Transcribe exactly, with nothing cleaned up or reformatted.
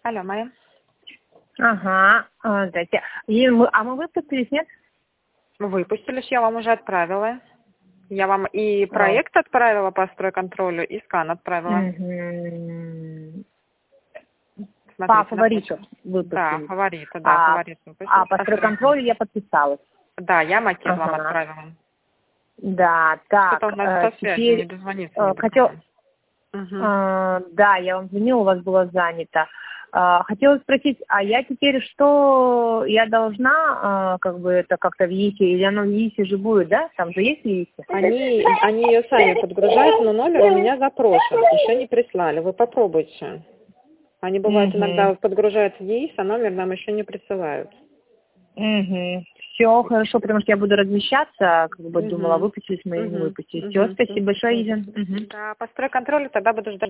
Алло, Майя. Ага, а, здрасте. И мы, а мы выпустились, нет? Выпустились, я вам уже отправила. Я вам и проект А. отправила по стройконтролю, и скан отправила. Угу. Смотрите, По фавориту выпустились. Да, фавориты, да, а, фаворит выпустились. А по стройконтролю я подписалась. Да, я макет ага. вам отправила. Да, так. Что-то у нас э, со связью теперь, не дозвониться. э, Не хотел... угу. э, да, я вам звонила, у вас было занято. Э, хотела спросить, а я теперь что, я должна, э, как бы это как-то в ЕИСе, или оно в ЕИСе же будет, да? Там же есть в ЕИСе? Они, они ее сами подгружают, но номер у меня запрошен, еще не прислали. Вы попробуйте. Они бывают угу. иногда подгружают в ЕИС, а номер нам еще не присылают. Угу. Все хорошо, потому что я буду размещаться, как бы угу. думала, выпустились мы или не угу. выпустились. угу. Все, спасибо большое, Изя. Угу. Да, по стройконтролю тогда буду ждать.